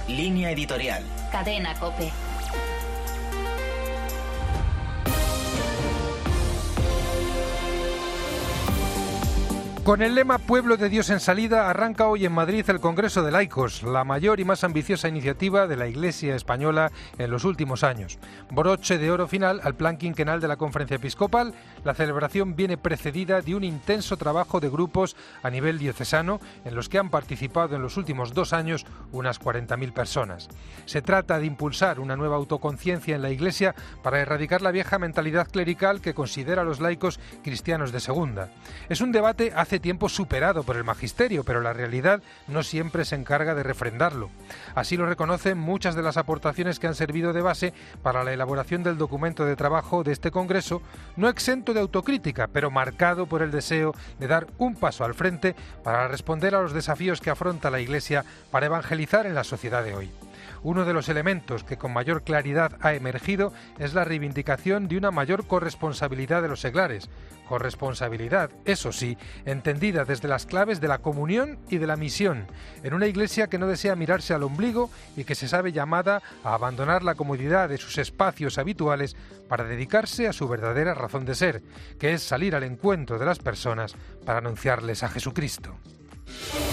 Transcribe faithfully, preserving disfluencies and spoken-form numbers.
Línea editorial. Cadena COPE. Con el lema Pueblo de Dios en salida, arranca hoy en Madrid el Congreso de Laicos, la mayor y más ambiciosa iniciativa de la Iglesia española en los últimos años. Broche de oro final al plan quinquenal de la Conferencia Episcopal, la celebración viene precedida de un intenso trabajo de grupos a nivel diocesano, en los que han participado en los últimos dos años unas cuarenta mil personas. Se trata de impulsar una nueva autoconciencia en la Iglesia para erradicar la vieja mentalidad clerical que considera a los laicos cristianos de segunda. Es un debate hace tiempo superado por el magisterio, pero la realidad no siempre se encarga de refrendarlo. Así lo reconocen muchas de las aportaciones que han servido de base para la elaboración del documento de trabajo de este Congreso, no exento de autocrítica, pero marcado por el deseo de dar un paso al frente para responder a los desafíos que afronta la Iglesia para evangelizar en la sociedad de hoy. Uno de los elementos que con mayor claridad ha emergido es la reivindicación de una mayor corresponsabilidad de los seglares. Corresponsabilidad, eso sí, entendida desde las claves de la comunión y de la misión, en una Iglesia que no desea mirarse al ombligo y que se sabe llamada a abandonar la comodidad de sus espacios habituales para dedicarse a su verdadera razón de ser, que es salir al encuentro de las personas para anunciarles a Jesucristo.